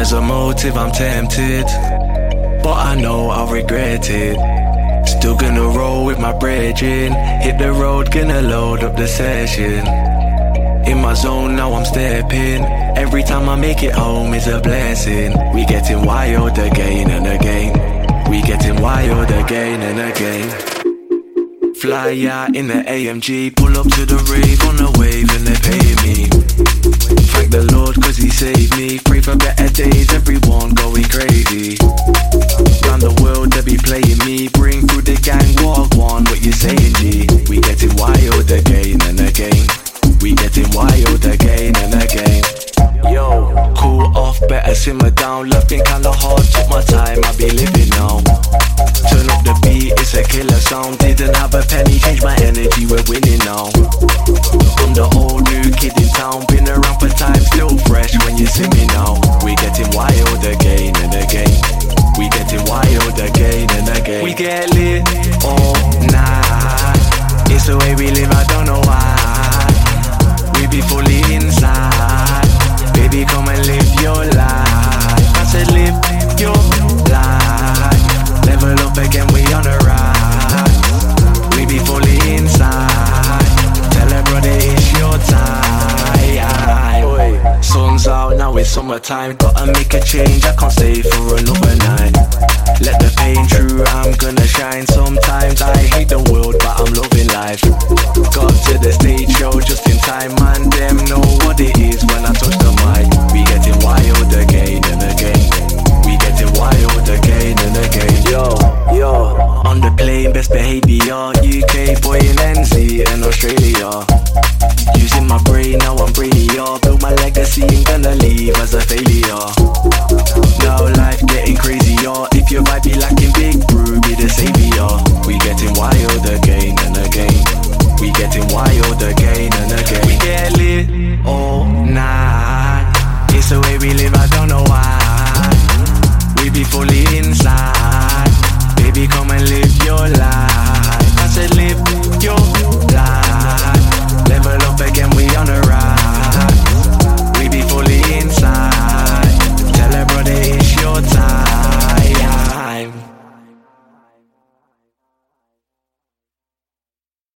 there's a motive, I'm tempted, but I know I'll regret it. Still gonna roll with my brethren, hit the road, gonna load up the session. In my zone now I'm stepping, every time I make it home is a blessing. We getting wild again and again, we getting wild again and again. Fly out in the AMG, pull up to the rave on the wave and they pay me. Thank the Lord cause he saved me, pray for better days, everyone going crazy. Round the world they be playing me, bring through the gang, walk one, what you saying G? We getting wild again and again, we getting wild again and again. Yo, cool off, better simmer down, looking kinda hard, took my time, I be living now. Turn up the beat, it's a killer sound, didn't have a penny, change my energy, we're winning now. I'm the old new kid in town, been around for time, still fresh when you see me now. We getting wild again and again, we getting wild again and again. We get lit all night, it's the way we live, I don't know why. We be fully inside, baby come and live your life. I said live your life, level up again, we on the rise. We be fully inside, tell her brother it's your time. Sun's out, now it's summertime, gotta make a change, I can't stay for another night. Let the pain through, I'm gonna shine. Sometimes I hate the world, but I'm loving life. Got to the stage show just in time, man, them know what it is when I touch the mic. We getting wild again and again, we getting wild again and again. Yo, on the plane, best behavior, UK boy in NZ and Australia. Using my brain, now I'm brainier, build my legacy, ain't gonna leave as a failure. Now life getting crazier, if your vibe be lacking, big brew be the savior. We getting wild again and again, we getting wild again and again. We get lit all night, it's the way we live, I don't know why. We be fully inside,